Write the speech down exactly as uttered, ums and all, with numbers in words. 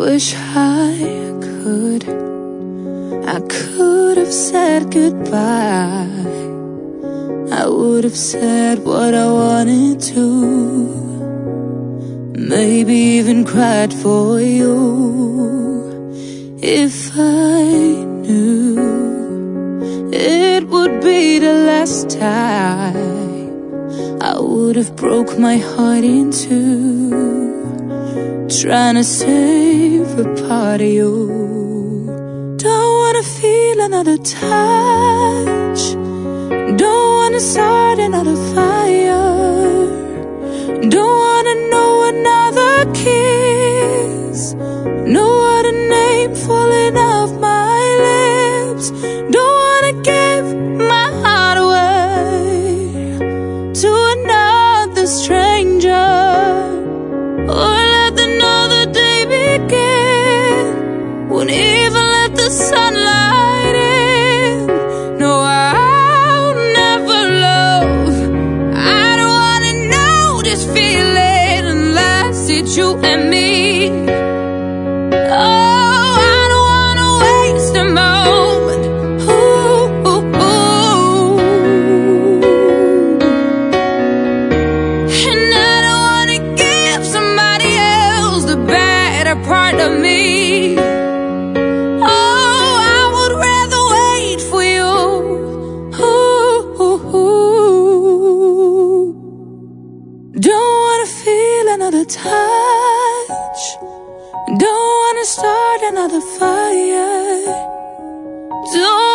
wish I could, I could have said goodbye. I would have said what I wanted to, maybe even cried for you. If I knew it would be the last time, I would have broke my heart in two, trying to save a part of you. Don't wanna feel another touch, don't wanna start another fire, don't wanna know another kiss, no other name falling off my lips. Don't wanna give my heart away to another stranger, or let another day begin. Won't even let the sunlight in. No, I'll never love. I don't wanna know this feeling unless it's you and me. Oh, I don't wanna waste a moment. Ooh, ooh, ooh. And I don't wanna give somebody else the better part of me. Oh, I would rather wait for you. Ooh, ooh, ooh. Don't wanna feel another touch, don't wanna start another fire, don't